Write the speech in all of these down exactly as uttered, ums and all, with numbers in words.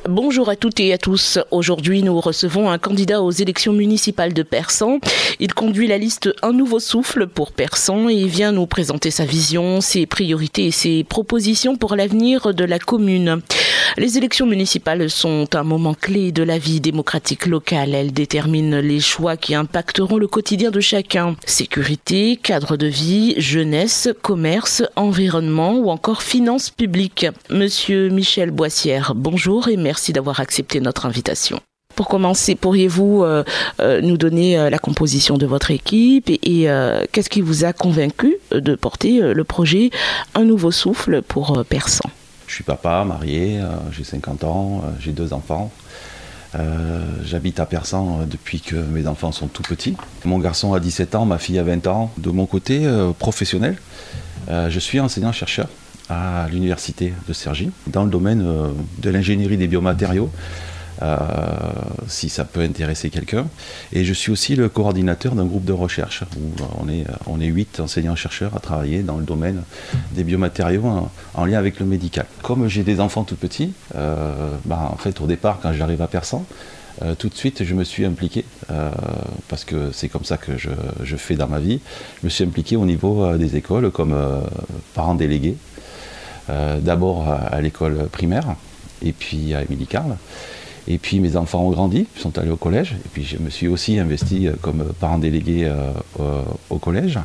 Bonjour à toutes et à tous. Aujourd'hui, nous recevons un candidat aux élections municipales de Persan. Il conduit la liste Un nouveau souffle pour Persan et vient nous présenter sa vision, ses priorités et ses propositions pour l'avenir de la commune. Les élections municipales sont un moment clé de la vie démocratique locale. Elles déterminent les choix qui impacteront le quotidien de chacun. Sécurité, cadre de vie, jeunesse, commerce, environnement ou encore finances publiques. Monsieur Michel Boissière, bonjour et merci d'avoir accepté notre invitation. Pour commencer, pourriez-vous euh, euh, nous donner euh, la composition de votre équipe et, et euh, qu'est-ce qui vous a convaincu de porter euh, le projet Un nouveau souffle pour euh, Persan ? Je suis papa, marié, euh, j'ai cinquante ans, euh, j'ai deux enfants. Euh, j'habite à Persan euh, depuis que mes enfants sont tout petits. Mon garçon a dix-sept ans, ma fille a vingt ans. De mon côté euh, professionnel, euh, je suis enseignant-chercheur à l'université de Cergy dans le domaine euh, de l'ingénierie des biomatériaux. Euh, si ça peut intéresser quelqu'un. Et je suis aussi le coordinateur d'un groupe de recherche où on est, on est huit enseignants-chercheurs à travailler dans le domaine des biomatériaux en, en lien avec le médical. Comme j'ai des enfants tout petits, euh, bah, en fait au départ quand j'arrive à Persan, euh, tout de suite je me suis impliqué, euh, parce que c'est comme ça que je, je fais dans ma vie, je me suis impliqué au niveau euh, des écoles comme euh, parent délégué, euh, d'abord à, à l'école primaire et puis à Émilie Carle. Et puis mes enfants ont grandi, ils sont allés au collège. Et puis je me suis aussi investi comme parent délégué euh, au, au collège.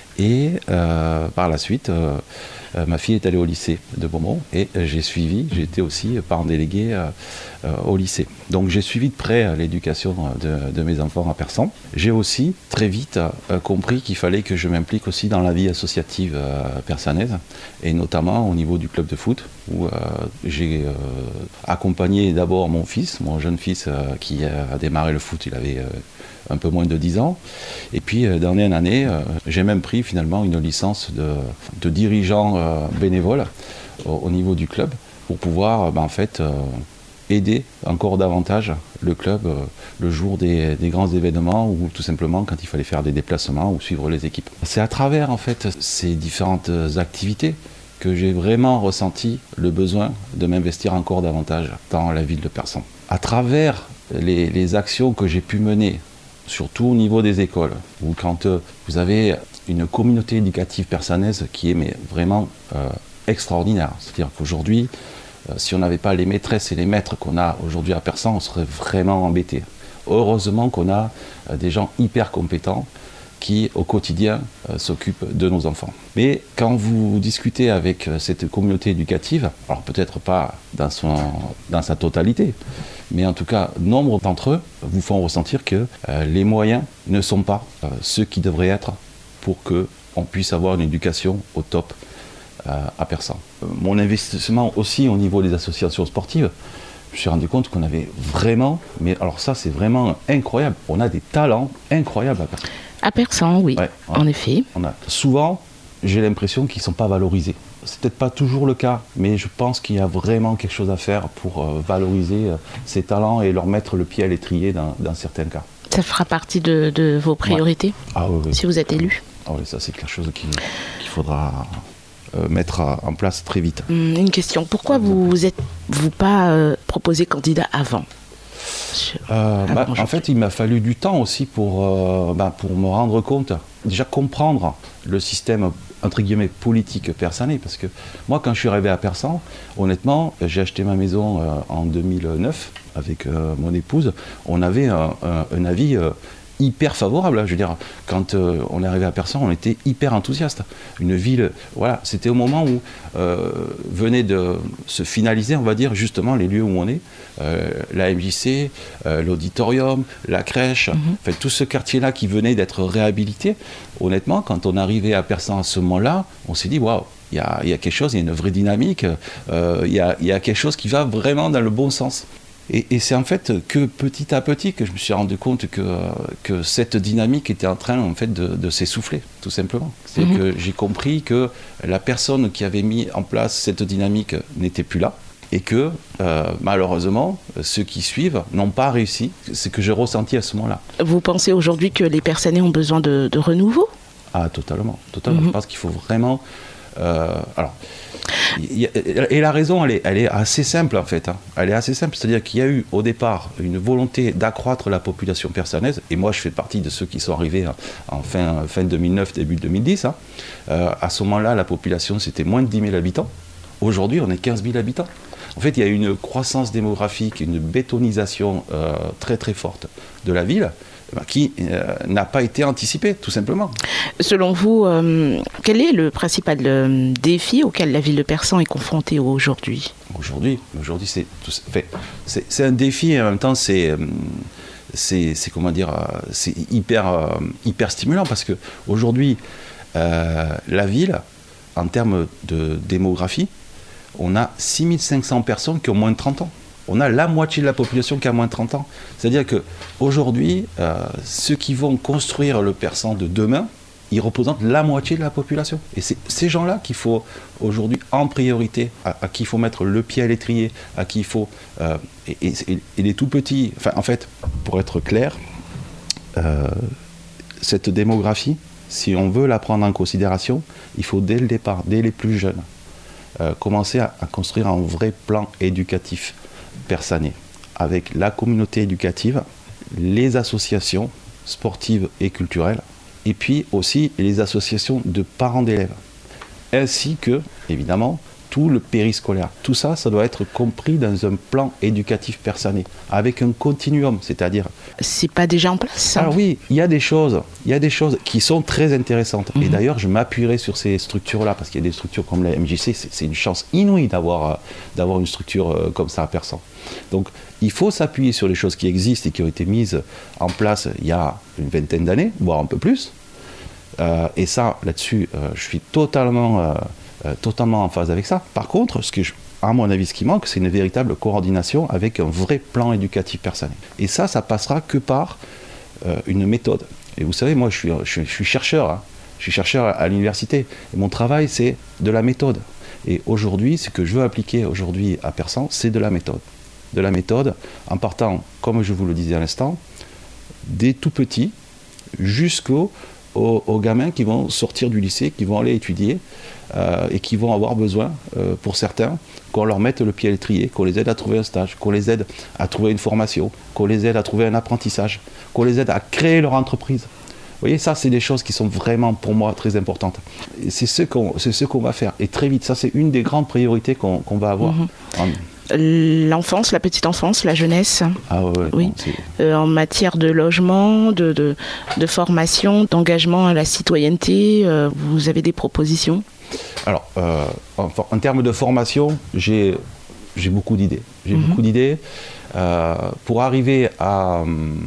Et euh, par la suite, euh, ma fille est allée au lycée de Beaumont et j'ai suivi, j'ai été aussi parent délégué euh, euh, au lycée. Donc j'ai suivi de près l'éducation de, de mes enfants à Persan. J'ai aussi très vite euh, compris qu'il fallait que je m'implique aussi dans la vie associative euh, persanaise et notamment au niveau du club de foot où euh, j'ai euh, accompagné d'abord mon fils, mon jeune fils euh, qui a démarré le foot, il avait euh, un peu moins de dix ans. Et puis euh, d'année en année, euh, j'ai même pris finalement une licence de, de dirigeant euh, bénévole au, au niveau du club pour pouvoir bah, en fait euh, aider encore davantage le club euh, le jour des, des grands événements ou tout simplement quand il fallait faire des déplacements ou suivre les équipes. C'est à travers en fait ces différentes activités que j'ai vraiment ressenti le besoin de m'investir encore davantage dans la ville de Persan. À travers les, les actions que j'ai pu mener, surtout au niveau des écoles, où quand euh, vous avez une communauté éducative persanaise qui est mais, vraiment euh, extraordinaire. C'est-à-dire qu'aujourd'hui, euh, si on n'avait pas les maîtresses et les maîtres qu'on a aujourd'hui à Persan, on serait vraiment embêté. Heureusement qu'on a euh, des gens hyper compétents qui, au quotidien, euh, s'occupent de nos enfants. Mais quand vous discutez avec euh, cette communauté éducative, alors peut-être pas dans, son, dans sa totalité, mais en tout cas, nombre d'entre eux vous font ressentir que euh, les moyens ne sont pas euh, ceux qui devraient être pour qu'on puisse avoir une éducation au top euh, à Persan. Euh, mon investissement aussi au niveau des associations sportives, je me suis rendu compte qu'on avait vraiment, mais alors ça c'est vraiment incroyable, on a des talents incroyables à Persan. À Persan, oui, ouais, en a, effet. On a, souvent, j'ai l'impression qu'ils ne sont pas valorisés. C'est peut-être pas toujours le cas, mais je pense qu'il y a vraiment quelque chose à faire pour euh, valoriser euh, ces talents et leur mettre le pied à l'étrier dans, dans certains cas. Ça fera partie de, de vos priorités, ouais. Ah, oui, oui. Si vous êtes élu. Ah oui, ça c'est quelque chose qu'il, qu'il faudra euh, mettre à, en place très vite. Hum, une question, pourquoi vous vous êtes vous pas euh, proposé candidat avant ? Euh, bah, en fait, il m'a fallu du temps aussi pour, euh, bah, pour me rendre compte, déjà comprendre le système entre guillemets politique persanais, parce que moi quand je suis arrivé à Persan, honnêtement, j'ai acheté ma maison euh, en deux mille neuf avec euh, mon épouse, on avait un, un, un avis euh, hyper favorable, je veux dire, quand euh, on est arrivé à Persan, on était hyper enthousiaste. Une ville, voilà, c'était au moment où euh, venait de se finaliser, on va dire, justement, les lieux où on est, euh, la M J C, euh, l'auditorium, la crèche, mm-hmm. Enfin, tout ce quartier-là qui venait d'être réhabilité. Honnêtement, quand on arrivait à Persan à ce moment-là, on s'est dit, waouh, il y a, y a quelque chose, il y a une vraie dynamique, euh, il y a, y a quelque chose qui va vraiment dans le bon sens. Et, et c'est en fait que petit à petit que je me suis rendu compte que, que cette dynamique était en train en fait, de, de s'essouffler, tout simplement. C'est mmh. que j'ai compris que la personne qui avait mis en place cette dynamique n'était plus là. Et que, euh, malheureusement, ceux qui suivent n'ont pas réussi. C'est ce que j'ai ressenti à ce moment-là. Vous pensez aujourd'hui que les Persanais ont besoin de, de renouveau ? Ah, totalement. totalement. Mmh. Je pense qu'il faut vraiment... Euh, alors, Et la raison, elle est, elle est assez simple en fait. Hein. Elle est assez simple, c'est-à-dire qu'il y a eu au départ une volonté d'accroître la population persanaise, et moi je fais partie de ceux qui sont arrivés en fin, fin deux mille neuf, début deux mille dix. Hein. Euh, à ce moment-là, la population c'était moins de dix mille habitants. Aujourd'hui, on est quinze mille habitants. En fait, il y a une croissance démographique, une bétonisation euh, très très forte de la ville, qui euh, n'a pas été anticipée, tout simplement. Selon vous, euh, quel est le principal euh, défi auquel la ville de Persan est confrontée aujourd'hui ? Aujourd'hui, aujourd'hui c'est, enfin, c'est, c'est un défi et en même temps c'est, c'est, c'est comment dire, c'est hyper, euh, hyper stimulant parce que aujourd'hui, euh, la ville, en termes de démographie, on a six mille cinq cents personnes qui ont moins de trente ans. On a la moitié de la population qui a moins de trente ans. C'est-à-dire qu'aujourd'hui, euh, ceux qui vont construire le Persan de demain, ils représentent la moitié de la population. Et c'est ces gens-là qu'il faut aujourd'hui en priorité, à, à qui il faut mettre le pied à l'étrier, à qui il faut... Euh, et, et, et les tout petits... Enfin, en fait, pour être clair, euh, cette démographie, si on veut la prendre en considération, il faut dès le départ, dès les plus jeunes, euh, commencer à, à construire un vrai plan éducatif persanais, avec la communauté éducative, les associations sportives et culturelles, et puis aussi les associations de parents d'élèves, ainsi que, évidemment, tout le périscolaire. Tout ça, ça doit être compris dans un plan éducatif persanais, avec un continuum, c'est-à-dire... C'est pas déjà en place, ça ? Ah oui, il y a des choses, il y a des choses qui sont très intéressantes. Mmh. Et d'ailleurs, je m'appuierai sur ces structures-là, parce qu'il y a des structures comme la M J C, c'est, c'est une chance inouïe d'avoir, euh, d'avoir une structure euh, comme ça à Persan. Donc, il faut s'appuyer sur les choses qui existent et qui ont été mises en place il y a une vingtaine d'années, voire un peu plus. Euh, et ça, là-dessus, euh, je suis totalement... Euh, Euh, totalement en phase avec ça. Par contre, ce que je, à mon avis, ce qui manque, c'est une véritable coordination avec un vrai plan éducatif persanais. Et ça, ça passera que par euh, une méthode. Et vous savez, moi, je suis, je suis, je suis chercheur. Hein. Je suis chercheur à, à l'université. Et mon travail, c'est de la méthode. Et aujourd'hui, ce que je veux appliquer aujourd'hui à Persan, c'est de la méthode. De la méthode en partant, comme je vous le disais à l'instant, des tout petits jusqu'aux aux, aux gamins qui vont sortir du lycée, qui vont aller étudier euh, et qui vont avoir besoin, euh, pour certains, qu'on leur mette le pied à l'étrier, qu'on les aide à trouver un stage, qu'on les aide à trouver une formation, qu'on les aide à trouver un apprentissage, qu'on les aide à créer leur entreprise. Vous voyez, ça, c'est des choses qui sont vraiment, pour moi, très importantes. Et c'est ce qu'on, c'est ce qu'on va faire. Et très vite, ça, c'est une des grandes priorités qu'on, qu'on va avoir. Mmh. En... L'enfance, la petite enfance, la jeunesse. Ah ouais, oui. Non, euh, en matière de logement, de, de, de formation, d'engagement à la citoyenneté, euh, vous avez des propositions ? Alors, euh, en, en termes de formation, j'ai, j'ai beaucoup d'idées. J'ai mmh. beaucoup d'idées. Euh, pour arriver à...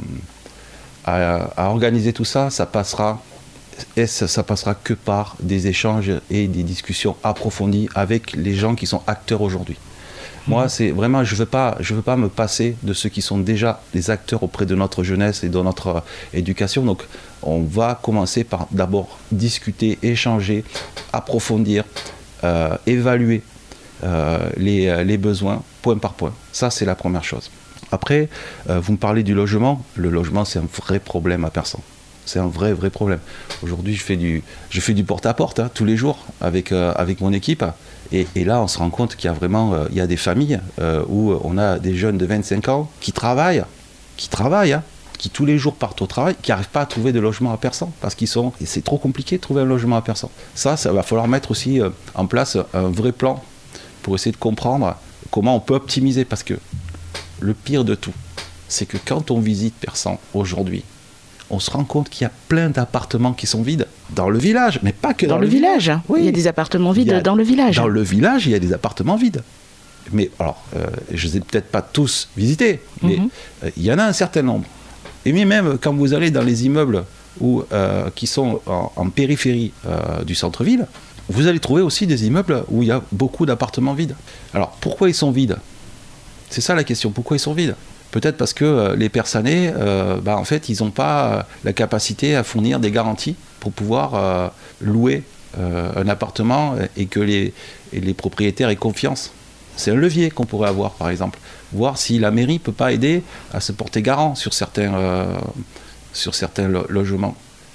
À, à organiser tout ça, ça passera, et ça, ça passera que par des échanges et des discussions approfondies avec les gens qui sont acteurs aujourd'hui. Mmh. Moi, c'est vraiment, je veux pas, je veux pas me passer de ceux qui sont déjà des acteurs auprès de notre jeunesse et de notre euh, éducation. Donc, on va commencer par d'abord discuter, échanger, approfondir, euh, évaluer euh, les, les besoins point par point. Ça, c'est la première chose. Après, euh, vous me parlez du logement. Le logement, c'est un vrai problème à Persan. C'est un vrai, vrai problème. Aujourd'hui, je fais du, je fais du porte-à-porte hein, tous les jours avec, euh, avec mon équipe. Et, et là, on se rend compte qu'il y a vraiment euh, il y a des familles euh, où on a des jeunes de vingt-cinq ans qui travaillent, qui travaillent, hein, qui tous les jours partent au travail, qui n'arrivent pas à trouver de logement à Persan parce qu'ils sont... Et c'est trop compliqué de trouver un logement à Persan. Ça, ça va falloir mettre aussi euh, en place un vrai plan pour essayer de comprendre comment on peut optimiser parce que le pire de tout, c'est que quand on visite Persan aujourd'hui, on se rend compte qu'il y a plein d'appartements qui sont vides dans le village, mais pas que dans, dans le, le village. village. Oui. Il y a des appartements vides dans le village. Dans le village, il y a des appartements vides. Mais alors, euh, je ne les ai peut-être pas tous visités, mais mm-hmm. euh, il y en a un certain nombre. Et même quand vous allez dans les immeubles où, euh, qui sont en, en périphérie euh, du centre-ville, vous allez trouver aussi des immeubles où il y a beaucoup d'appartements vides. Alors, pourquoi ils sont vides ? C'est ça la question, pourquoi ils sont vides ? Peut-être parce que euh, les Persanais, euh, bah, en fait, ils n'ont pas euh, la capacité à fournir des garanties pour pouvoir euh, louer euh, un appartement et que les, et les propriétaires aient confiance. C'est un levier qu'on pourrait avoir, par exemple. Voir si la mairie ne peut pas aider à se porter garant sur certains, euh, sur certains lo- logements.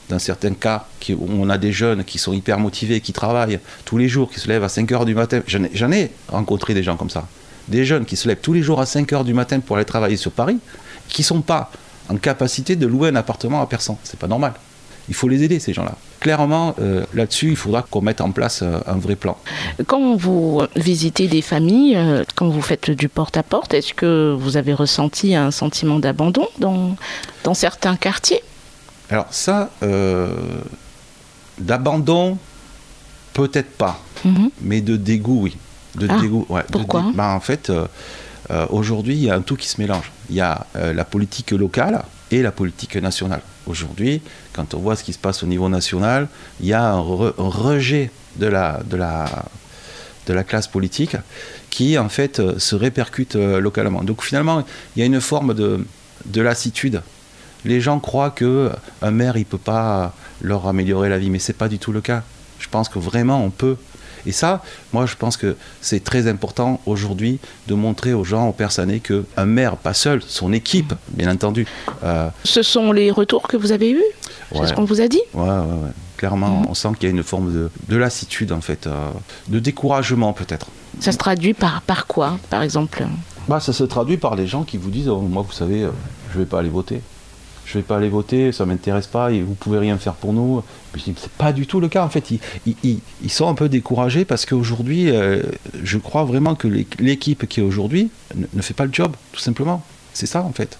dans certains cas, qui, où on a des jeunes qui sont hyper motivés, qui travaillent tous les jours, qui se lèvent à cinq heures du matin. J'en ai, j'en ai rencontré des gens comme ça. Des jeunes qui se lèvent tous les jours à cinq heures du matin pour aller travailler sur Paris, qui ne sont pas en capacité de louer un appartement à Persan. C'est pas normal. Il faut les aider, ces gens-là. Clairement, euh, là-dessus, il faudra qu'on mette en place euh, un vrai plan. Quand vous visitez des familles, euh, quand vous faites du porte-à-porte, est-ce que vous avez ressenti un sentiment d'abandon dans, dans certains quartiers ? Alors ça, euh, d'abandon, peut-être pas, mm-hmm. mais de dégoût, oui. De ah, dégoût, ouais. Pourquoi ? De dé... bah, en fait, euh, euh, aujourd'hui, il y a un tout qui se mélange. Il y a euh, la politique locale et la politique nationale. Aujourd'hui, quand on voit ce qui se passe au niveau national, il y a un, re, un rejet de la, de, la, de la classe politique qui, en fait, euh, se répercute euh, localement. Donc, finalement, il y a une forme de, de lassitude. Les gens croient qu'un maire, il ne peut pas leur améliorer la vie, mais ce n'est pas du tout le cas. Je pense que vraiment, on peut. Et ça, moi, je pense que c'est très important aujourd'hui de montrer aux gens, aux Persanais, qu'un maire, pas seul, son équipe, bien entendu. Euh, Ce sont les retours que vous avez eus ? C'est ouais. ce qu'on vous a dit ? Ouais, ouais, ouais. Clairement, mmh. on sent qu'il y a une forme de, de lassitude, en fait, euh, de découragement, peut-être. Ça se traduit par, par quoi, par exemple ? Bah, ça se traduit par les gens qui vous disent oh, « Moi, vous savez, euh, je ne vais pas aller voter. Je ne vais pas aller voter, ça ne m'intéresse pas, et vous ne pouvez rien faire pour nous. » Je dis, c'est pas du tout le cas, en fait. Ils, ils, ils sont un peu découragés parce qu'aujourd'hui, euh, je crois vraiment que l'équipe qui est aujourd'hui ne, ne fait pas le job, tout simplement. C'est ça, en fait.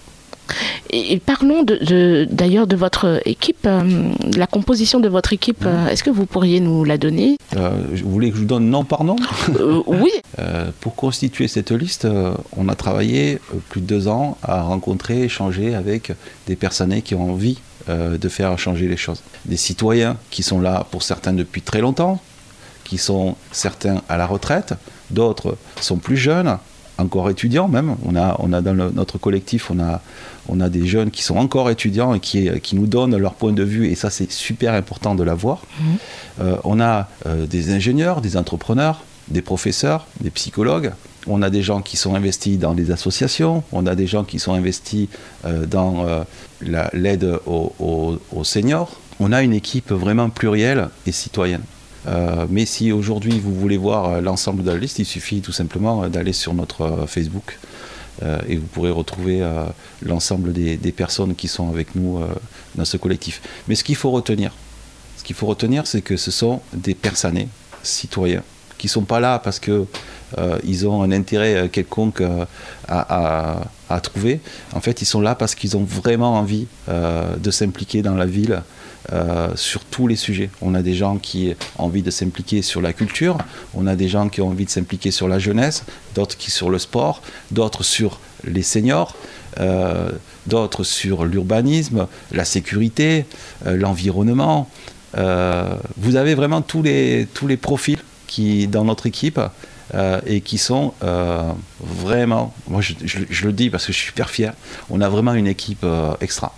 Et parlons de, de, d'ailleurs de votre équipe, euh, la composition de votre équipe. Euh, est-ce que vous pourriez nous la donner ? euh, Vous voulez que je vous donne nom par nom ? euh, Oui. Euh, pour constituer cette liste, euh, on a travaillé plus de deux ans à rencontrer, échanger avec des Persanais qui ont envie euh, de faire changer les choses. Des citoyens qui sont là pour certains depuis très longtemps, qui sont certains à la retraite, d'autres sont plus jeunes, encore étudiants même. On a, on a dans le, notre collectif, on a, on a des jeunes qui sont encore étudiants et qui, qui nous donnent leur point de vue, et ça c'est super important de l'avoir. Mmh. Euh, on a euh, des ingénieurs, des entrepreneurs, des professeurs, des psychologues. On a des gens qui sont investis dans des associations, on a des gens qui sont investis euh, dans euh, la, l'aide aux, aux, aux seniors. On a une équipe vraiment plurielle et citoyenne. Euh, mais si aujourd'hui vous voulez voir l'ensemble de la liste, il suffit tout simplement d'aller sur notre Facebook euh, et vous pourrez retrouver euh, l'ensemble des, des personnes qui sont avec nous euh, dans ce collectif. Mais ce qu'il faut retenir, ce qu'il faut retenir, c'est que ce sont des Persanais citoyens qui ne sont pas là parce qu'ils euh, ont un intérêt quelconque euh, à, à, à trouver. En fait, ils sont là parce qu'ils ont vraiment envie euh, de s'impliquer dans la ville euh, sur tous les sujets. On a des gens qui ont envie de s'impliquer sur la culture, on a des gens qui ont envie de s'impliquer sur la jeunesse, d'autres qui sur le sport, d'autres sur les seniors, euh, d'autres sur l'urbanisme, la sécurité, euh, l'environnement. Euh, vous avez vraiment tous les, tous les profils qui, dans notre équipe euh, et qui sont euh, vraiment, moi je, je, je le dis parce que je suis super fier, on a vraiment une équipe euh, extra.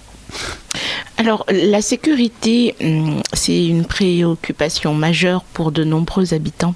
Alors, la sécurité, c'est une préoccupation majeure pour de nombreux habitants.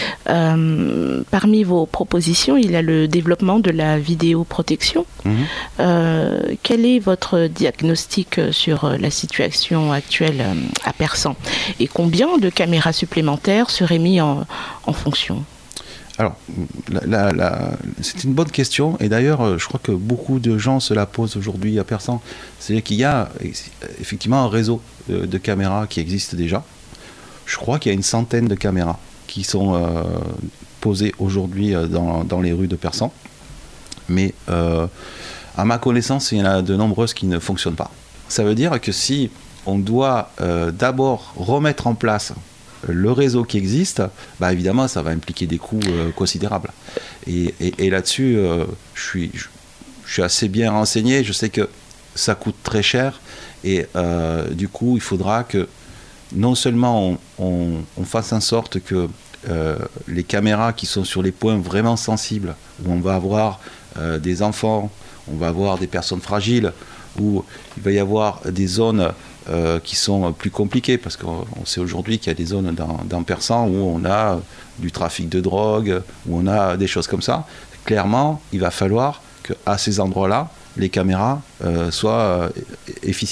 Euh, parmi vos propositions, il y a le développement de la vidéoprotection. Mmh. Euh, quel est votre diagnostic sur la situation actuelle à Persan ? Et combien de caméras supplémentaires seraient mises en, en fonction ? Alors, la, la, la, c'est une bonne question, et d'ailleurs, je crois que beaucoup de gens se la posent aujourd'hui à Persan. C'est-à-dire qu'il y a effectivement un réseau de, de caméras qui existe déjà. Je crois qu'il y a une centaine de caméras qui sont euh, posées aujourd'hui dans, dans les rues de Persan. Mais euh, à ma connaissance, il y en a de nombreuses qui ne fonctionnent pas. Ça veut dire que si on doit euh, d'abord remettre en place le réseau qui existe, bah évidemment ça va impliquer des coûts euh, considérables. Et, et, et là-dessus, euh, je, suis, je, je suis assez bien renseigné, je sais que ça coûte très cher, et euh, du coup il faudra que non seulement on, on, on fasse en sorte que euh, les caméras qui sont sur les points vraiment sensibles, où on va avoir euh, des enfants, on va avoir des personnes fragiles, où il va y avoir des zones Euh, qui sont plus compliquées, parce qu'on sait aujourd'hui qu'il y a des zones dans, dans Persan où on a du trafic de drogue, où on a des choses comme ça. Clairement, il va falloir qu'à ces endroits-là, les caméras euh, soient euh, efficientes.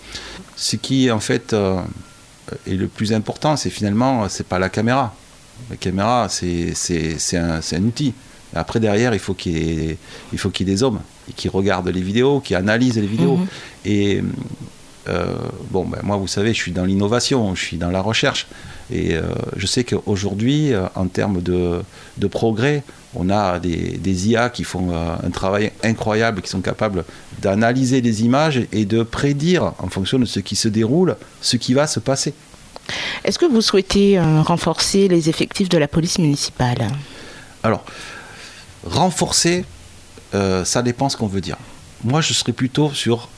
Ce qui en fait euh, est le plus important, c'est finalement, c'est pas la caméra. La caméra, c'est, c'est, c'est, un, c'est un outil. Après, derrière, il faut qu'il y ait, il faut qu'il y ait des hommes qui regardent les vidéos, qui analysent les vidéos. Mmh. Et euh, bon, ben, moi, vous savez, je suis dans l'innovation, je suis dans la recherche. Et euh, je sais qu'aujourd'hui, euh, en termes de, de progrès, on a des, des I A qui font euh, un travail incroyable, qui sont capables d'analyser les images et de prédire, en fonction de ce qui se déroule, ce qui va se passer. Est-ce que vous souhaitez euh, renforcer les effectifs de la police municipale ? Alors, renforcer, euh, ça dépend ce qu'on veut dire. Moi, je serais plutôt sur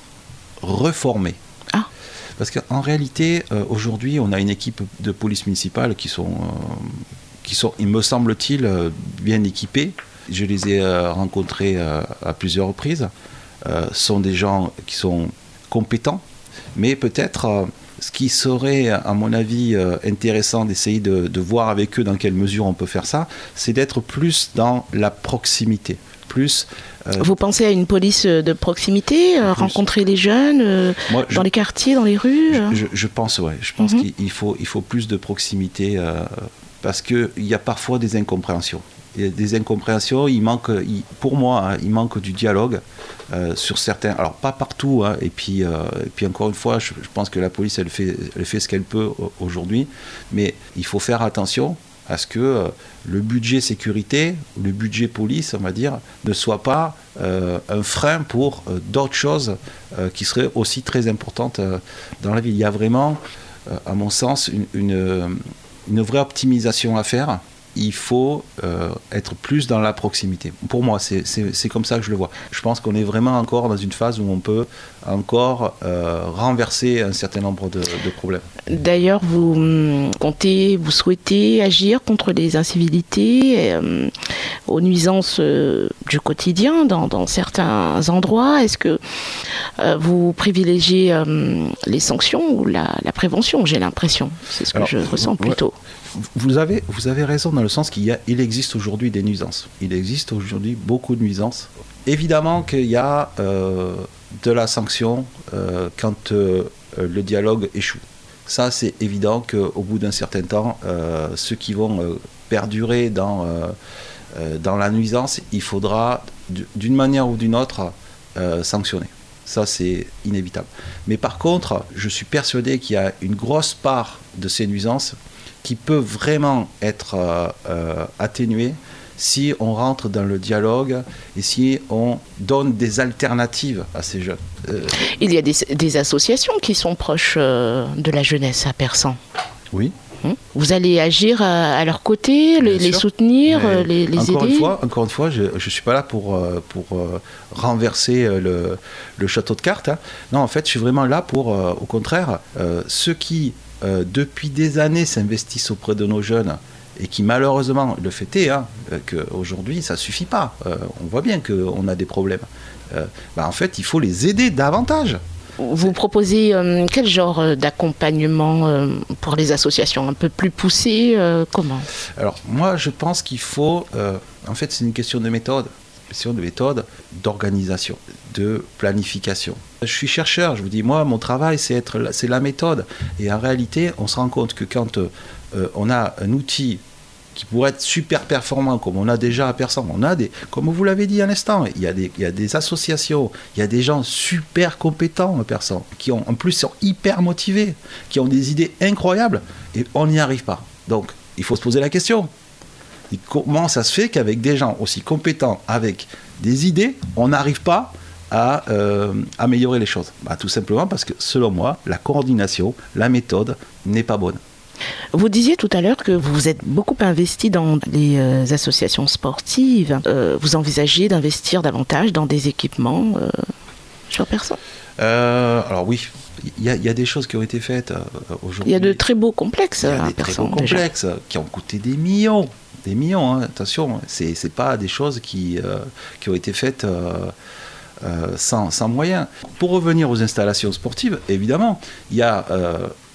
reformer. Ah. Parce qu'en réalité, euh, aujourd'hui, on a une équipe de police municipale qui sont, euh, qui sont il me semble-t-il, euh, bien équipées. Je les ai euh, rencontrés euh, à plusieurs reprises. Euh, ce sont des gens qui sont compétents, mais peut-être... Euh, ce qui serait, à mon avis, euh, intéressant d'essayer de, de voir avec eux dans quelle mesure on peut faire ça, c'est d'être plus dans la proximité. Plus, euh, Vous pensez à une police de proximité, euh, rencontrer les jeunes euh, Moi, je, dans les quartiers, dans les rues Je, je, je pense, ouais. Je pense mm-hmm. qu'il faut, il faut plus de proximité euh, parce qu'il y a parfois des incompréhensions. Il y a des incompréhensions, il manque, il, pour moi, hein, il manque du dialogue euh, sur certains, alors pas partout, hein, et, puis, euh, et puis encore une fois, je, je pense que la police, elle fait, elle fait ce qu'elle peut aujourd'hui, mais il faut faire attention à ce que euh, le budget sécurité, le budget police, on va dire, ne soit pas euh, un frein pour euh, d'autres choses euh, qui seraient aussi très importantes euh, dans la ville. Il y a vraiment, euh, à mon sens, une, une, une vraie optimisation à faire. Il faut euh, être plus dans la proximité. Pour moi, c'est, c'est, c'est comme ça que je le vois. Je pense qu'on est vraiment encore dans une phase où on peut encore euh, renverser un certain nombre de, de problèmes. D'ailleurs, vous comptez, vous souhaitez agir contre les incivilités, euh, aux nuisances euh, du quotidien dans, dans certains endroits. Est-ce que euh, vous privilégiez euh, les sanctions ou la, la prévention ? J'ai l'impression. C'est ce que Alors, je ressens plutôt. Ouais. Vous avez, vous avez raison dans le sens qu'il y a, il existe aujourd'hui des nuisances. Il existe aujourd'hui beaucoup de nuisances. Évidemment qu'il y a euh, de la sanction euh, quand euh, le dialogue échoue. Ça, c'est évident qu'au bout d'un certain temps, euh, ceux qui vont euh, perdurer dans, euh, euh, dans la nuisance, il faudra d'une manière ou d'une autre euh, sanctionner. Ça, c'est inévitable. Mais par contre, je suis persuadé qu'il y a une grosse part de ces nuisances qui peut vraiment être euh, euh, atténuée si on rentre dans le dialogue et si on donne des alternatives à ces jeunes. Euh, Il y a des, des associations qui sont proches euh, de la jeunesse à Persan. Oui. Vous allez agir à, à leur côté, les, les soutenir, Mais les, les encore aider une fois, Encore une fois, je ne suis pas là pour, pour renverser le, le château de cartes. Hein. Non, en fait, je suis vraiment là pour, au contraire, euh, ceux qui, euh, depuis des années, s'investissent auprès de nos jeunes et qui, malheureusement, le fait est hein, qu'aujourd'hui, ça ne suffit pas. Euh, on voit bien qu'on a des problèmes. Euh, bah, en fait, il faut les aider davantage. Vous proposez euh, quel genre d'accompagnement euh, pour les associations un peu plus poussé euh, comment ? Alors moi je pense qu'il faut, euh, en fait c'est une question de méthode, une question de méthode, d'organisation, de planification. Je suis chercheur, je vous dis moi mon travail c'est, être, c'est la méthode et en réalité on se rend compte que quand euh, on a un outil qui pourrait être super performant, comme on a déjà à Persan. On a des, comme vous l'avez dit à l'instant, il y a des, il y a des associations, il y a des gens super compétents à Persan, qui ont, en plus sont hyper motivés, qui ont des idées incroyables, et on n'y arrive pas. Donc, il faut se poser la question. Et comment ça se fait qu'avec des gens aussi compétents, avec des idées, on n'arrive pas à euh, améliorer les choses ? Bah, tout simplement parce que, selon moi, la coordination, la méthode n'est pas bonne. Vous disiez tout à l'heure que vous vous êtes beaucoup investi dans les euh, associations sportives. Euh, vous envisagez d'investir davantage dans des équipements euh, sur Persan ? euh, Alors oui, il y, y a des choses qui ont été faites euh, aujourd'hui. Il y a de très beaux complexes. Il y a à des Persan, très beaux complexes déjà. Qui ont coûté des millions. Des millions, hein, attention, c'est, c'est pas des choses qui, euh, qui ont été faites euh, euh, sans, sans moyens. Pour revenir aux installations sportives, évidemment, il y a... Euh,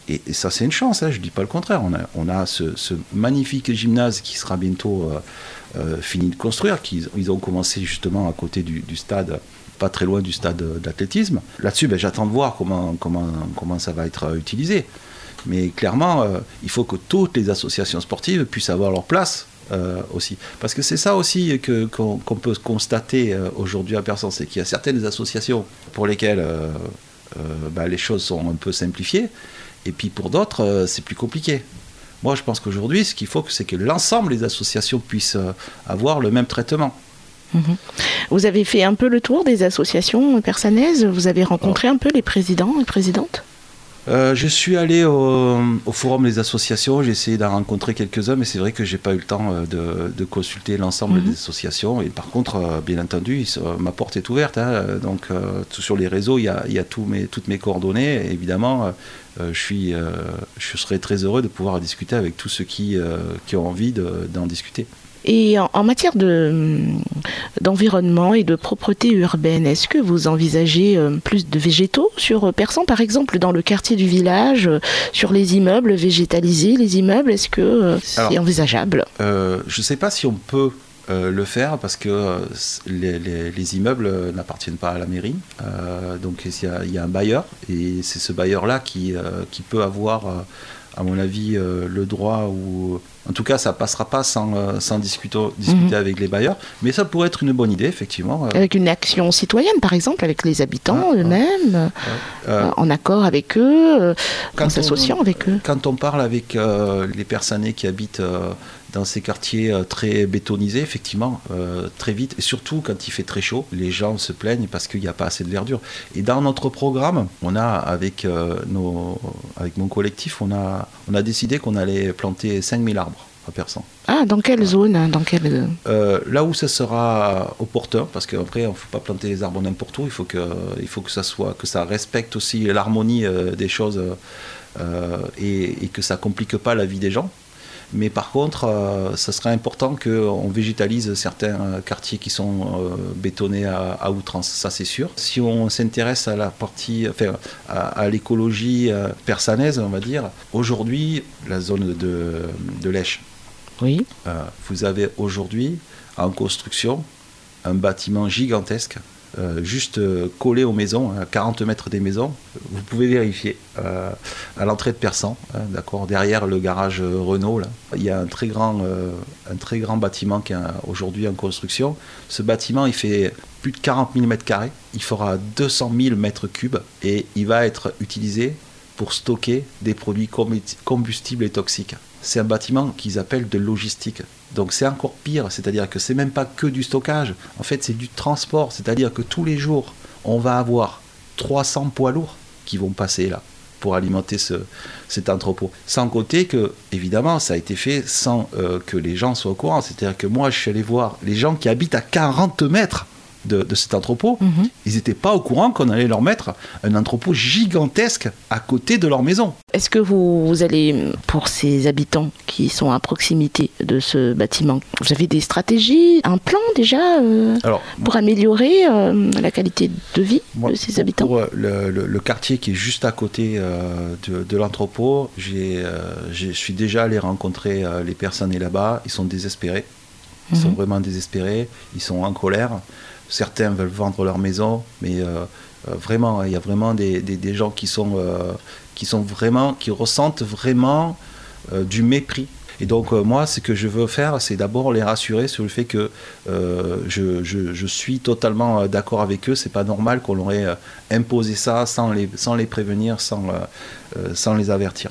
et, et ça c'est une chance, hein, je ne dis pas le contraire. On a, on a ce, ce magnifique gymnase qui sera bientôt euh, euh, fini de construire, qu'ils, ils ont commencé justement à côté du, du stade, pas très loin du stade d'athlétisme. Là-dessus, ben, j'attends de voir comment, comment, comment ça va être utilisé. Mais clairement, euh, il faut que toutes les associations sportives puissent avoir leur place euh, aussi. Parce que c'est ça aussi que, qu'on, qu'on peut constater euh, aujourd'hui à Persan, c'est qu'il y a certaines associations pour lesquelles euh, euh, bah, les choses sont un peu simplifiées, et puis pour d'autres, euh, c'est plus compliqué. Moi, je pense qu'aujourd'hui, ce qu'il faut, c'est que l'ensemble des associations puissent euh, avoir le même traitement. Mmh. Vous avez fait un peu le tour des associations persanaises, vous avez rencontré oh. un peu les présidents et présidentes ? Euh, je suis allé au, au forum des associations, j'ai essayé d'en rencontrer quelques-uns, mais c'est vrai que je n'ai pas eu le temps de, de consulter l'ensemble mmh. des associations. Et par contre, euh, bien entendu, il, ma porte est ouverte. Hein, donc, euh, tout, sur les réseaux, il y a, il y a tous mes, toutes mes coordonnées. Et évidemment, euh, je, suis, euh, je serais très heureux de pouvoir discuter avec tous ceux qui, euh, qui ont envie de, d'en discuter. Et en, en matière de, d'environnement et de propreté urbaine, est-ce que vous envisagez euh, plus de végétaux sur Persan, par exemple, dans le quartier du village, euh, sur les immeubles, végétaliser les immeubles, est-ce que euh, c'est Alors, envisageable euh, Je ne sais pas si on peut euh, le faire, parce que euh, les, les, les immeubles n'appartiennent pas à la mairie. Euh, donc il y a, il y a un bailleur, et c'est ce bailleur-là qui, euh, qui peut avoir... Euh, à mon avis, euh, le droit, ou en tout cas, ça ne passera pas sans, euh, sans discuter, discuter mmh. avec les bailleurs, mais ça pourrait être une bonne idée, effectivement. Avec une action citoyenne, par exemple, avec les habitants ah, eux-mêmes, ah, euh, en accord avec eux, euh, en s'associant on, avec eux. Quand on parle avec euh, les Persanais qui habitent euh, dans ces quartiers euh, très bétonisés, effectivement, euh, très vite, et surtout quand il fait très chaud, les gens se plaignent parce qu'il n'y a pas assez de verdure. Et dans notre programme, on a, avec, euh, nos, avec mon collectif, on a, on a décidé qu'on allait planter cinq mille arbres à Persan. Ah, dans quelle zone dans quelle... Euh, Là où ça sera opportun, parce qu'après, on ne faut pas planter les arbres n'importe où, il faut que, il faut que, ça, soit, que ça respecte aussi l'harmonie euh, des choses euh, et, et que ça ne complique pas la vie des gens. Mais par contre, euh, ça serait important qu'on végétalise certains quartiers qui sont euh, bétonnés à, à outrance, ça c'est sûr. Si on s'intéresse à la partie, enfin, à, à l'écologie euh, persanaise, on va dire, aujourd'hui, la zone de, de Lèche, oui. euh, vous avez aujourd'hui en construction un bâtiment gigantesque, Euh, juste euh, collé aux maisons, à quarante mètres des maisons. Vous pouvez vérifier euh, à l'entrée de Persan, hein, d'accord, derrière le garage euh, Renault, là, il y a un très grand, euh, un très grand bâtiment qui est aujourd'hui en construction. Ce bâtiment, il fait plus de quarante mille mètres carrés, il fera deux cent mille mètres cubes et il va être utilisé pour stocker des produits combustibles et toxiques. C'est un bâtiment qu'ils appellent de logistique. Donc c'est encore pire, c'est-à-dire que c'est même pas que du stockage, en fait c'est du transport, c'est-à-dire que tous les jours on va avoir trois cents poids lourds qui vont passer là pour alimenter ce, cet entrepôt. Sans compter que, évidemment, ça a été fait sans euh, que les gens soient au courant, c'est-à-dire que moi je suis allé voir les gens qui habitent à quarante mètres de, de cet entrepôt, mmh. ils n'étaient pas au courant qu'on allait leur mettre un entrepôt gigantesque à côté de leur maison. Est-ce que vous, vous allez, pour ces habitants qui sont à proximité de ce bâtiment, vous avez des stratégies, un plan déjà euh, Alors, pour améliorer euh, la qualité de vie moi, de ces pour, habitants Pour le, le, le quartier qui est juste à côté euh, de, de l'entrepôt, j'ai, euh, je suis déjà allé rencontrer euh, les personnes là-bas, ils sont désespérés, ils mmh. sont vraiment désespérés, ils sont en colère. Certains veulent vendre leur maison, mais euh, euh, vraiment, il y a vraiment des, des, des gens qui sont, euh, qui sont vraiment, qui ressentent vraiment euh, du mépris. Et donc euh, moi, ce que je veux faire, c'est d'abord les rassurer sur le fait que euh, je, je, je suis totalement euh, d'accord avec eux. C'est pas normal qu'on leur ait euh, imposé ça sans les, sans les prévenir, sans, euh, sans les avertir.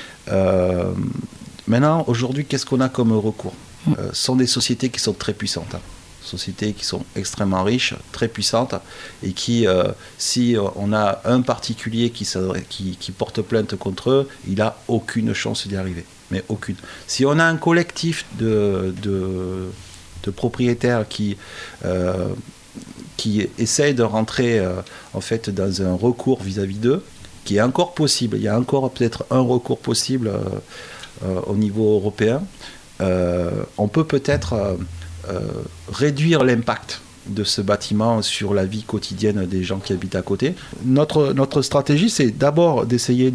Euh, maintenant, aujourd'hui, qu'est-ce qu'on a comme recours ? euh, Ce sont des sociétés qui sont très puissantes. Hein. Sociétés qui sont extrêmement riches, très puissantes, et qui, euh, si on a un particulier qui, qui, qui porte plainte contre eux, il n'a aucune chance d'y arriver, mais aucune. Si on a un collectif de, de, de propriétaires qui, euh, qui essayent de rentrer euh, en fait, dans un recours vis-à-vis d'eux, qui est encore possible, il y a encore peut-être un recours possible euh, euh, au niveau européen, euh, on peut peut-être... Euh, Euh, réduire l'impact de ce bâtiment sur la vie quotidienne des gens qui habitent à côté. Notre, notre stratégie, c'est d'abord d'essayer de,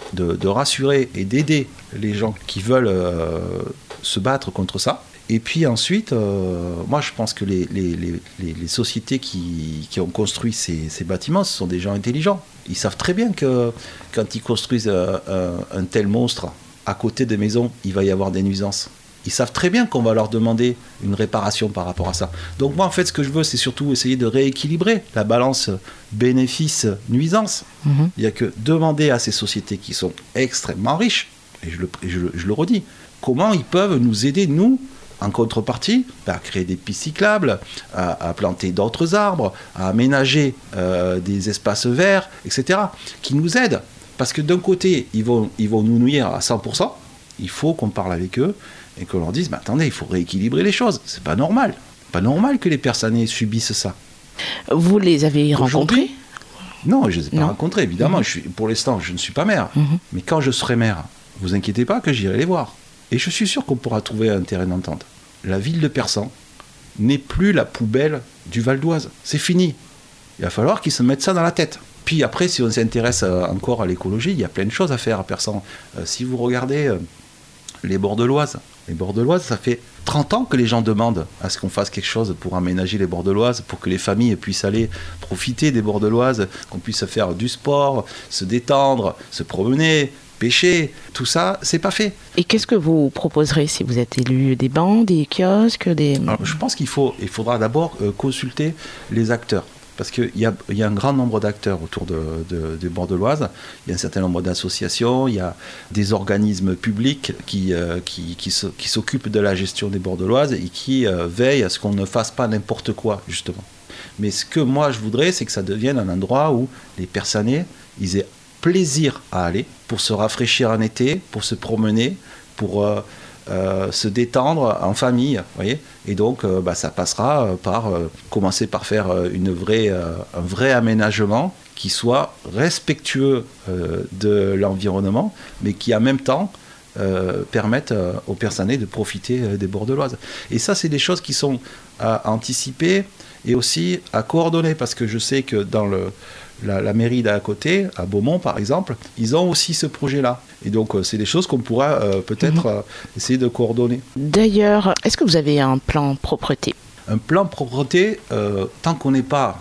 de, de rassurer et d'aider les gens qui veulent euh, se battre contre ça. Et puis ensuite, euh, moi je pense que les, les, les, les sociétés qui, qui ont construit ces, ces bâtiments, ce sont des gens intelligents. Ils savent très bien que quand ils construisent un, un, un tel monstre à côté des maisons, il va y avoir des nuisances. Ils savent très bien qu'on va leur demander une réparation par rapport à ça. Donc moi, en fait, ce que je veux, c'est surtout essayer de rééquilibrer la balance bénéfice-nuisance. Mmh. Il n'y a que demander à ces sociétés qui sont extrêmement riches, et je le, je, je le redis, comment ils peuvent nous aider, nous, en contrepartie, à créer des pistes cyclables, à, à planter d'autres arbres, à aménager euh, des espaces verts, et cetera, qui nous aident. Parce que d'un côté, ils vont, ils vont nous nuire à cent pour cent, il faut qu'on parle avec eux, et qu'on leur dise, mais attendez, il faut rééquilibrer les choses. C'est pas normal. Pas normal que les personnes subissent ça. Vous les avez rencontrés ? Non, je ne les ai pas non. rencontrés, évidemment. Mmh. Je suis, pour l'instant, je ne suis pas maire. Mmh. Mais quand je serai maire, vous inquiétez pas que j'irai les voir. Et je suis sûr qu'on pourra trouver un terrain d'entente. La ville de Persan n'est plus la poubelle du Val d'Oise. C'est fini. Il va falloir qu'ils se mettent ça dans la tête. Puis après, si on s'intéresse encore à l'écologie, il y a plein de choses à faire à Persan. Euh, si vous regardez euh, les bords de l'Oise, les bords de l'Oise, ça fait trente ans que les gens demandent à ce qu'on fasse quelque chose pour aménager les bords de l'Oise, pour que les familles puissent aller profiter des bords de l'Oise, qu'on puisse faire du sport, se détendre, se promener, pêcher. Tout ça, c'est pas fait. Et qu'est-ce que vous proposerez si vous êtes élu? Des bancs, des kiosques, des... Alors, je pense qu'il faut, il faudra d'abord euh, consulter les acteurs. Parce qu'il y a, y a un grand nombre d'acteurs autour de, de, des bords de l'Oise. Il y a un certain nombre d'associations, il y a des organismes publics qui, euh, qui, qui, se, qui s'occupent de la gestion des bords de l'Oise et qui euh, veillent à ce qu'on ne fasse pas n'importe quoi, justement. Mais ce que moi je voudrais, c'est que ça devienne un endroit où les Persanais, ils aient plaisir à aller pour se rafraîchir en été, pour se promener, pour... Euh, Euh, se détendre en famille, voyez. Et donc euh, bah, ça passera euh, par euh, commencer par faire euh, une vraie, euh, un vrai aménagement qui soit respectueux euh, de l'environnement, mais qui en même temps euh, permette euh, aux Persanais de profiter euh, des bords de l'Oise. Et ça, c'est des choses qui sont à anticiper et aussi à coordonner, parce que je sais que dans le La, la mairie d'à côté, à Beaumont par exemple, ils ont aussi ce projet-là. Et donc, euh, c'est des choses qu'on pourra euh, peut-être mmh. euh, essayer de coordonner. D'ailleurs, est-ce que vous avez un plan propreté ? Un plan propreté, euh, tant qu'on n'est pas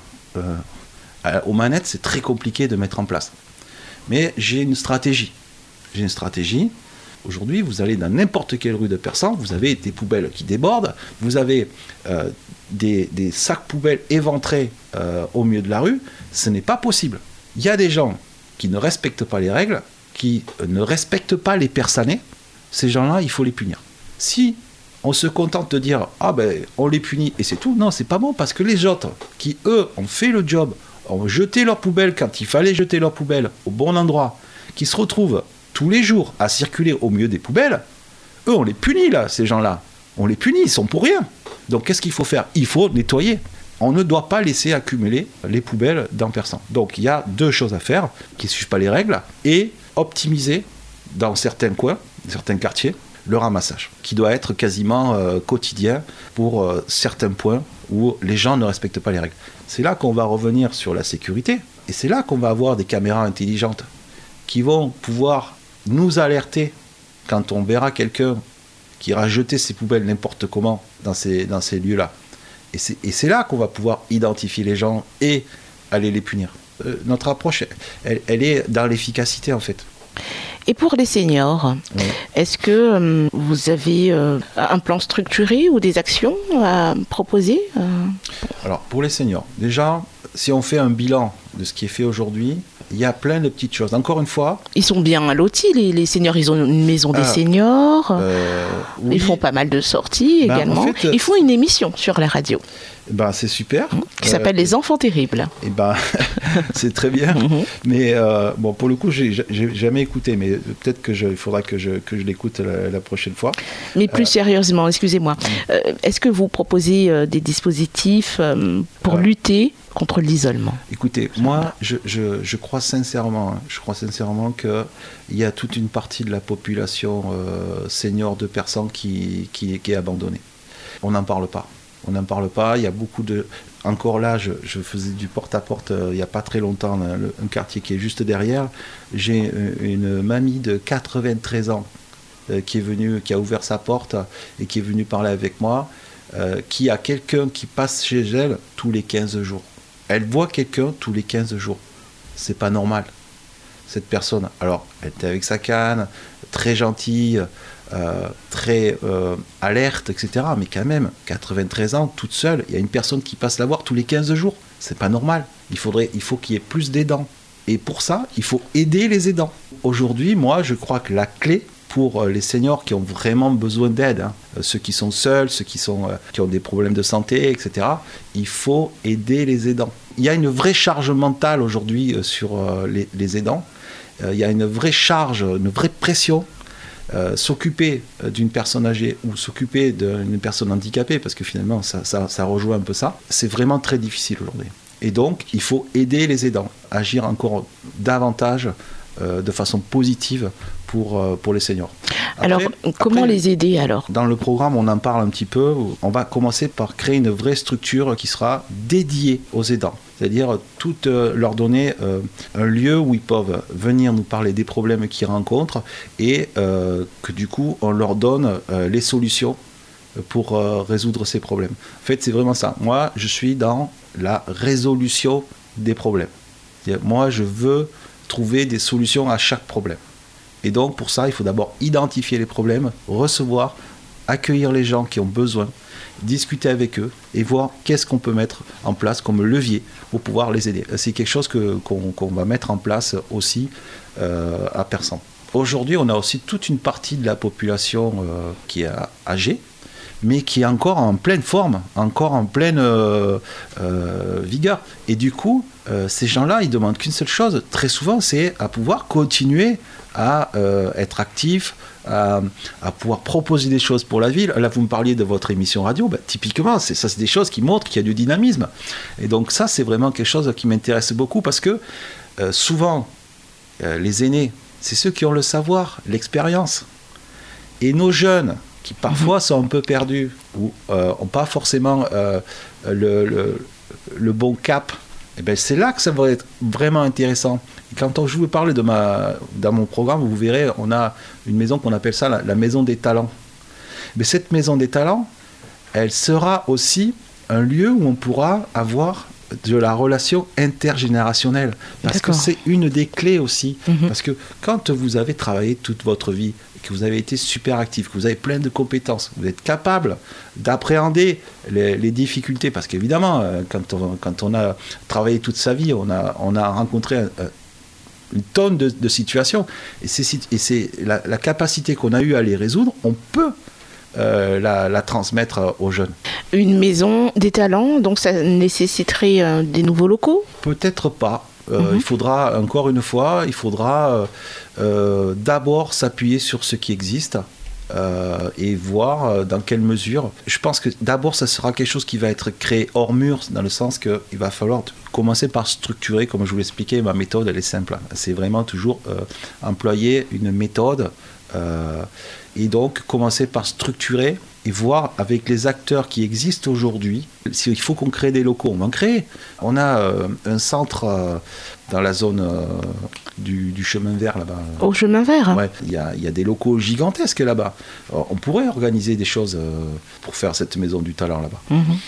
euh, aux manettes, c'est très compliqué de mettre en place. Mais j'ai une stratégie. J'ai une stratégie. Aujourd'hui, vous allez dans n'importe quelle rue de Persan, vous avez des poubelles qui débordent, vous avez euh, des, des sacs poubelles éventrés euh, au milieu de la rue. Ce n'est pas possible. Il y a des gens qui ne respectent pas les règles, qui ne respectent pas les Persanais. Ces gens-là, il faut les punir. Si on se contente de dire « Ah ben, on les punit et c'est tout », non, c'est pas bon, parce que les autres qui, eux, ont fait le job, ont jeté leurs poubelles quand il fallait jeter leurs poubelles au bon endroit, qui se retrouvent tous les jours à circuler au milieu des poubelles, eux, on les punit, là, ces gens-là. On les punit, ils sont pour rien. Donc, qu'est-ce qu'il faut faire ? Il faut nettoyer. On ne doit pas laisser accumuler les poubelles dans Persan. Donc, il y a deux choses à faire, qui ne suivent pas les règles, et optimiser, dans certains coins, certains quartiers, le ramassage, qui doit être quasiment euh, quotidien pour euh, certains points où les gens ne respectent pas les règles. C'est là qu'on va revenir sur la sécurité, et c'est là qu'on va avoir des caméras intelligentes qui vont pouvoir nous alerter quand on verra quelqu'un qui ira jeter ses poubelles n'importe comment dans ces, dans ces lieux-là. Et c'est, et c'est là qu'on va pouvoir identifier les gens et aller les punir. Euh, notre approche, elle, elle est dans l'efficacité, en fait. Et pour les seniors, oui. Est-ce que euh, vous avez euh, un plan structuré ou des actions à proposer euh... Alors, pour les seniors, déjà, si on fait un bilan de ce qui est fait aujourd'hui, il y a plein de petites choses. Encore une fois... Ils sont bien lotis, les, les seniors. Ils ont une maison des ah, seniors. Euh, oui. Ils font pas mal de sorties ben, également. En fait, ils font une émission sur la radio. Ben, c'est super. Mmh, qui euh, s'appelle Les Enfants Terribles. Et ben, c'est très bien. Mmh. Mais euh, bon, pour le coup, j'ai, j'ai jamais écouté. Mais peut-être que je, il faudra que je, que je l'écoute la, la prochaine fois. Mais plus euh, sérieusement, excusez-moi. Mmh. Euh, est-ce que vous proposez euh, des dispositifs euh, pour euh, lutter contre l'isolement ? Écoutez, moi, je, je, je crois sincèrement, hein, je crois sincèrement qu'il y a toute une partie de la population euh, senior de Persan qui, qui, qui est abandonnée. On n'en parle pas. On n'en parle pas. Il y a beaucoup de... encore là, je, je faisais du porte-à-porte euh, il n'y a pas très longtemps, dans le, un quartier qui est juste derrière. J'ai une, une mamie de quatre-vingt-treize ans euh, qui est venue, qui a ouvert sa porte et qui est venue parler avec moi, euh, qui a quelqu'un qui passe chez elle tous les quinze jours. Elle voit quelqu'un tous les quinze jours. C'est pas normal, cette personne. Alors, elle était avec sa canne, très gentille, Euh, très euh, alerte, et cetera. Mais quand même, quatre-vingt-treize ans, toute seule, il y a une personne qui passe la voir tous les quinze jours. C'est pas normal. Il faudrait, il faut qu'il y ait plus d'aidants. Et pour ça, il faut aider les aidants. Aujourd'hui, moi, je crois que la clé pour les seniors qui ont vraiment besoin d'aide, hein, ceux qui sont seuls, ceux qui, sont, euh, qui ont des problèmes de santé, et cetera, il faut aider les aidants. Il y a une vraie charge mentale aujourd'hui euh, sur euh, les, les aidants. Euh, il y a une vraie charge, une vraie pression. Euh, s'occuper d'une personne âgée ou s'occuper d'une personne handicapée, parce que finalement ça, ça, ça rejoint un peu ça, c'est vraiment très difficile aujourd'hui. Et donc il faut aider les aidants, agir encore davantage euh, de façon positive pour, euh, pour les seniors. Après, alors comment après, les aider alors ? Dans le programme on en parle un petit peu, on va commencer par créer une vraie structure qui sera dédiée aux aidants. C'est-à-dire tout, euh, leur donner euh, un lieu où ils peuvent venir nous parler des problèmes qu'ils rencontrent et euh, que du coup on leur donne euh, les solutions pour euh, résoudre ces problèmes. En fait c'est vraiment ça. Moi je suis dans la résolution des problèmes. C'est-à-dire, moi je veux trouver des solutions à chaque problème. Et donc pour ça il faut d'abord identifier les problèmes, recevoir, accueillir les gens qui ont besoin, discuter avec eux et voir qu'est-ce qu'on peut mettre en place comme levier pour pouvoir les aider. C'est quelque chose que, qu'on, qu'on va mettre en place aussi euh, à Persan. Aujourd'hui, on a aussi toute une partie de la population euh, qui est âgée, mais qui est encore en pleine forme, encore en pleine euh, euh, vigueur. Et du coup, euh, ces gens-là, ils demandent qu'une seule chose, très souvent, c'est à pouvoir continuer à euh, être actifs, à, à pouvoir proposer des choses pour la ville. Là, vous me parliez de votre émission radio, ben, typiquement, c'est, ça, c'est des choses qui montrent qu'il y a du dynamisme. Et donc ça, c'est vraiment quelque chose qui m'intéresse beaucoup parce que euh, souvent, euh, les aînés, c'est ceux qui ont le savoir, l'expérience. Et nos jeunes, qui parfois sont un peu perdus ou n'ont euh, pas forcément euh, le, le, le bon cap, et ben c'est là que ça va être vraiment intéressant. Et quand je vous parle de ma, dans mon programme, vous verrez, on a une maison qu'on appelle ça la, la maison des talents. Mais cette maison des talents, elle sera aussi un lieu où on pourra avoir de la relation intergénérationnelle. Parce D'accord. que c'est une des clés aussi. Mmh. Parce que quand vous avez travaillé toute votre vie, que vous avez été super actif, que vous avez plein de compétences, vous êtes capable d'appréhender les, les difficultés. Parce qu'évidemment, quand on, quand on a travaillé toute sa vie, on a, on a rencontré un, une tonne de, de situations. Et c'est, et c'est la, la capacité qu'on a eue à les résoudre, on peut Euh, la, la transmettre aux jeunes. Une maison des talents, donc ça nécessiterait euh, des nouveaux locaux ? Peut-être pas. Euh, mm-hmm. Il faudra, encore une fois, il faudra euh, euh, d'abord s'appuyer sur ce qui existe euh, et voir euh, dans quelle mesure. Je pense que d'abord, ça sera quelque chose qui va être créé hors mur, dans le sens qu'il va falloir commencer par structurer, comme je vous l'expliquais, ma méthode, elle est simple. C'est vraiment toujours euh, employer une méthode euh, et donc commencer par structurer et voir avec les acteurs qui existent aujourd'hui, s'il faut qu'on crée des locaux, on va en créer. On a euh, un centre euh, dans la zone euh, du, du chemin vert là-bas. Au chemin vert ? Ouais, il y a, y a des locaux gigantesques là-bas. Alors, on pourrait organiser des choses euh, pour faire cette maison du talent là-bas.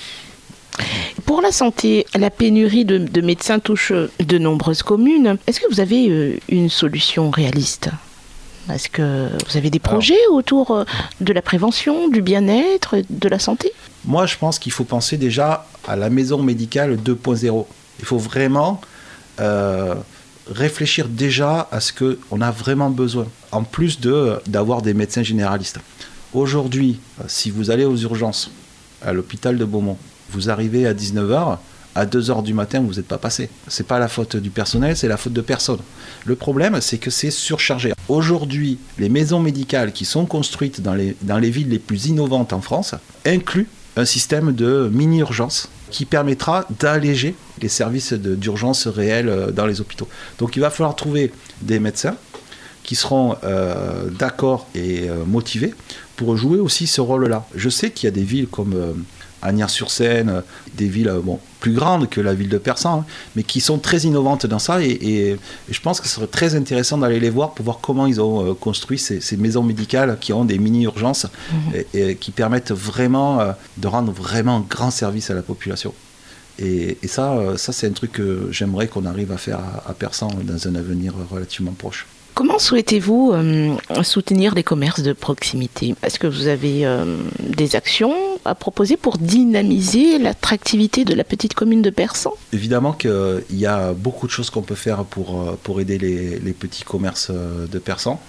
Mmh. Pour la santé, la pénurie de, de médecins touche de nombreuses communes. Est-ce que vous avez euh, une solution réaliste ? Est-ce que vous avez des projets Alors, autour de la prévention, du bien-être, de la santé ? Moi, je pense qu'il faut penser déjà à la maison médicale deux point zéro. Il faut vraiment euh, réfléchir déjà à ce qu'on a vraiment besoin, en plus de, d'avoir des médecins généralistes. Aujourd'hui, si vous allez aux urgences à l'hôpital de Beaumont, vous arrivez à dix-neuf heures, à deux heures du matin, vous n'êtes pas passé. Ce n'est pas la faute du personnel, c'est la faute de personne. Le problème, c'est que c'est surchargé. Aujourd'hui, les maisons médicales qui sont construites dans les, dans les villes les plus innovantes en France incluent un système de mini-urgence qui permettra d'alléger les services de, d'urgence réels dans les hôpitaux. Donc il va falloir trouver des médecins qui seront euh, d'accord et euh, motivés pour jouer aussi ce rôle-là. Je sais qu'il y a des villes comme... Euh, Agnières-sur-Seine, des villes bon, plus grandes que la ville de Persan, mais qui sont très innovantes dans ça. Et, et, et je pense que ce serait très intéressant d'aller les voir pour voir comment ils ont euh, construit ces, ces maisons médicales qui ont des mini-urgences mmh. et, et qui permettent vraiment euh, de rendre vraiment grand service à la population. Et, et ça, euh, ça, c'est un truc que j'aimerais qu'on arrive à faire à, à Persan dans un avenir relativement proche. Comment souhaitez-vous euh, soutenir les commerces de proximité ? Est-ce que vous avez euh, des actions à proposer pour dynamiser l'attractivité de la petite commune de Persan ? Évidemment qu'il y a beaucoup de choses qu'on peut faire pour, pour aider les, les petits commerces de Persan.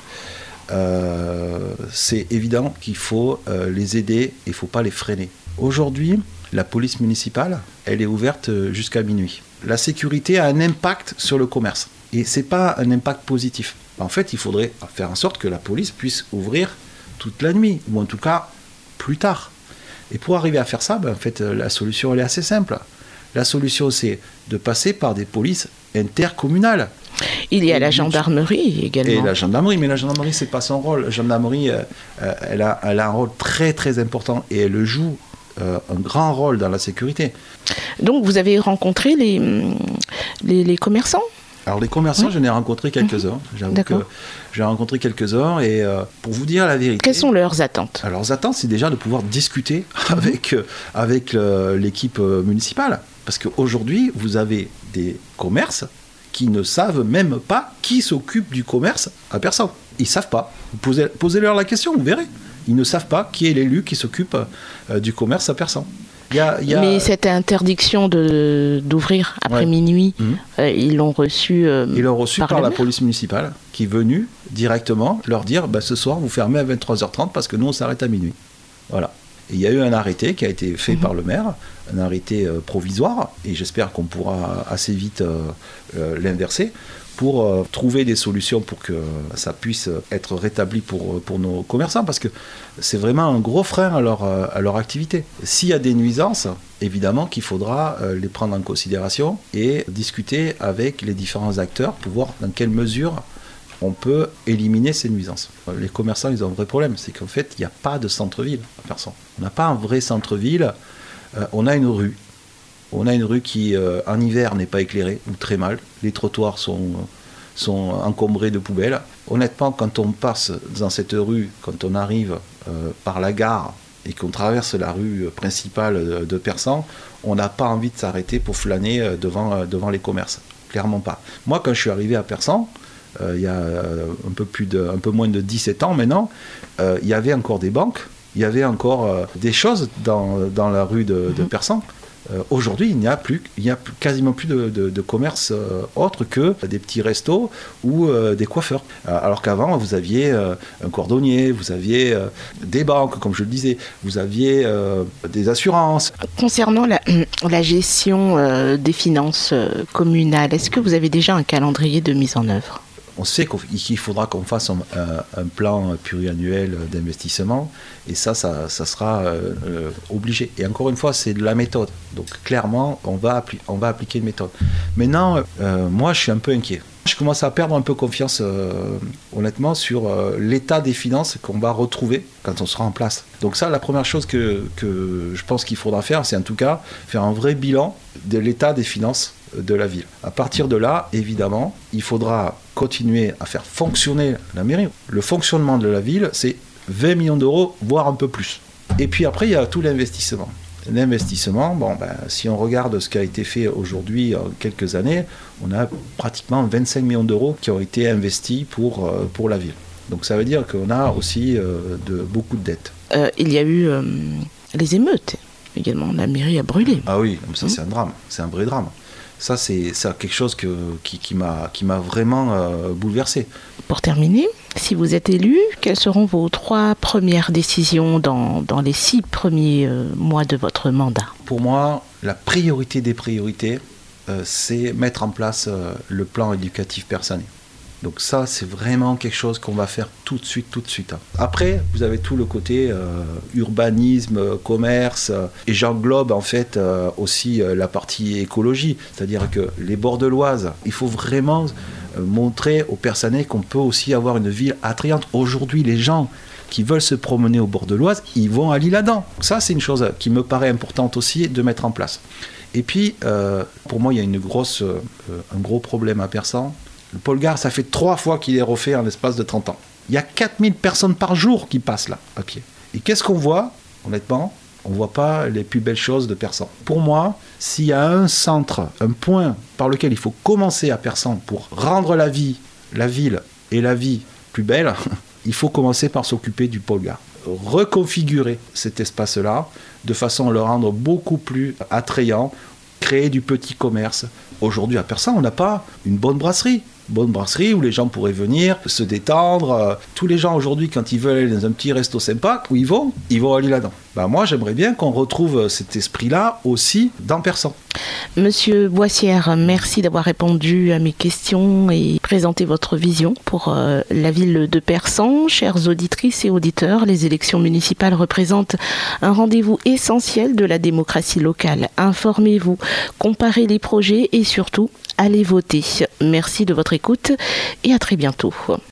Euh, c'est évident qu'il faut euh, les aider et il ne faut pas les freiner. Aujourd'hui, la police municipale, elle est ouverte jusqu'à minuit. La sécurité a un impact sur le commerce et ce n'est pas un impact positif. En fait, il faudrait faire en sorte que la police puisse ouvrir toute la nuit, ou en tout cas plus tard. Et pour arriver à faire ça, ben, en fait, la solution elle est assez simple. La solution, c'est de passer par des polices intercommunales. Il y a et la gendarmerie également. Et la gendarmerie, mais la gendarmerie, c'est pas son rôle. La gendarmerie, euh, elle, a, elle a un rôle très très important et elle joue euh, un grand rôle dans la sécurité. Donc, vous avez rencontré les, les, les commerçants ? Alors les commerçants, oui. J'en ai rencontré quelques-uns. J'avoue D'accord. que j'ai rencontré quelques-uns et euh, pour vous dire la vérité. Quelles sont leurs attentes ? Alors leurs attentes, c'est déjà de pouvoir discuter avec, euh, avec euh, l'équipe euh, municipale. Parce qu'aujourd'hui, vous avez des commerces qui ne savent même pas qui s'occupe du commerce à Persan. Ils ne savent pas. Vous posez, posez-leur la question, vous verrez. Ils ne savent pas qui est l'élu qui s'occupe euh, du commerce à Persan. Il y a, il y a... Mais cette interdiction de, d'ouvrir après ouais. minuit, mmh. euh, ils l'ont reçue euh, Ils l'ont reçue par, par la maire. police municipale, qui est venue directement leur dire bah, ce soir, vous fermez à vingt-trois heures trente parce que nous, on s'arrête à minuit. Voilà. Et il y a eu un arrêté qui a été fait mmh. par le maire, un arrêté euh, provisoire, et j'espère qu'on pourra assez vite euh, euh, l'inverser, pour euh, trouver des solutions pour que ça puisse être rétabli pour, pour nos commerçants, parce que c'est vraiment un gros frein à leur, à leur activité. S'il y a des nuisances, évidemment qu'il faudra euh, les prendre en considération et discuter avec les différents acteurs pour voir dans quelle mesure on peut éliminer ces nuisances. Les commerçants, ils ont un vrai problème, c'est qu'en fait, il n'y a pas de centre-ville à Persan. On n'a pas un vrai centre-ville, euh, on a une rue. On a une rue qui, euh, en hiver, n'est pas éclairée, ou très mal. Les trottoirs sont, sont encombrés de poubelles. Honnêtement, quand on passe dans cette rue, quand on arrive euh, par la gare et qu'on traverse la rue principale de, de Persan, on n'a pas envie de s'arrêter pour flâner devant, euh, devant les commerces. Clairement pas. Moi, quand je suis arrivé à Persan, euh, il y a un peu, plus de, un peu moins de dix-sept ans maintenant, euh, il y avait encore des banques, il y avait encore euh, des choses dans, dans la rue de, de Persan. Euh, aujourd'hui, il n'y a plus, il n'y a quasiment plus de, de, de commerce euh, autre que des petits restos ou euh, des coiffeurs. Euh, alors qu'avant, vous aviez euh, un cordonnier, vous aviez euh, des banques, comme je le disais, vous aviez euh, des assurances. Concernant la, la gestion euh, des finances euh, communales, est-ce que vous avez déjà un calendrier de mise en œuvre ? On sait qu'il faudra qu'on fasse un, un plan pluriannuel d'investissement et ça, ça, ça sera euh, obligé. Et encore une fois, c'est de la méthode. Donc clairement, on va, appli- on va appliquer une méthode. Maintenant, euh, moi, je suis un peu inquiet. Je commence à perdre un peu confiance, euh, honnêtement, sur euh, l'état des finances qu'on va retrouver quand on sera en place. Donc ça, la première chose que, que je pense qu'il faudra faire, c'est en tout cas faire un vrai bilan de l'état des finances de la ville. À partir de là, évidemment, il faudra continuer à faire fonctionner la mairie. Le fonctionnement de la ville, c'est vingt millions d'euros, voire un peu plus. Et puis après, il y a tout l'investissement. L'investissement, bon, ben, si on regarde ce qui a été fait aujourd'hui en quelques années, on a pratiquement vingt-cinq millions d'euros qui ont été investis pour, euh, pour la ville. Donc ça veut dire qu'on a aussi euh, de, beaucoup de dettes. Euh, il y a eu euh, les émeutes également. La mairie a brûlé. Ah oui, ça mmh. c'est un drame, c'est un vrai drame. Ça, c'est, c'est quelque chose que, qui, qui, m'a, qui m'a vraiment euh, bouleversé. Pour terminer, si vous êtes élu, quelles seront vos trois premières décisions dans, dans les six premiers euh, mois de votre mandat ? Pour moi, la priorité des priorités, euh, c'est mettre en place euh, le plan éducatif persanais. Donc ça, c'est vraiment quelque chose qu'on va faire tout de suite, tout de suite. Après, vous avez tout le côté euh, urbanisme, commerce, euh, et j'englobe en fait euh, aussi euh, la partie écologie. C'est-à-dire que les bords de l'Oise, il faut vraiment euh, montrer aux Persanais qu'on peut aussi avoir une ville attrayante. Aujourd'hui, les gens, qui veulent se promener au bord de l'Oise, ils vont à l'Isle-Adam. Ça, c'est une chose qui me paraît importante aussi de mettre en place. Et puis, euh, pour moi, il y a une grosse, euh, un gros problème à Persan. Le pôle gare, ça fait trois fois qu'il est refait en l'espace de trente ans. Il y a quatre mille personnes par jour qui passent là, à pied. Et qu'est-ce qu'on voit, honnêtement ? On ne voit pas les plus belles choses de Persan. Pour moi, s'il y a un centre, un point par lequel il faut commencer à Persan pour rendre la vie, la ville et la vie plus belle, il faut commencer par s'occuper du pôle gare. Reconfigurer cet espace-là de façon à le rendre beaucoup plus attrayant, créer du petit commerce. Aujourd'hui, à Persan, on n'a pas une bonne brasserie. Bonne brasserie où les gens pourraient venir se détendre. Tous les gens aujourd'hui, quand ils veulent aller dans un petit resto sympa, où ils vont Ils vont aller là-dedans. Ben moi, j'aimerais bien qu'on retrouve cet esprit-là aussi dans Persan. Monsieur Boissière, merci d'avoir répondu à mes questions et présenté votre vision pour euh, la ville de Persan. Chères auditrices et auditeurs, les élections municipales représentent un rendez-vous essentiel de la démocratie locale. Informez-vous, comparez les projets et surtout, allez voter. Merci de votre écoute et à très bientôt.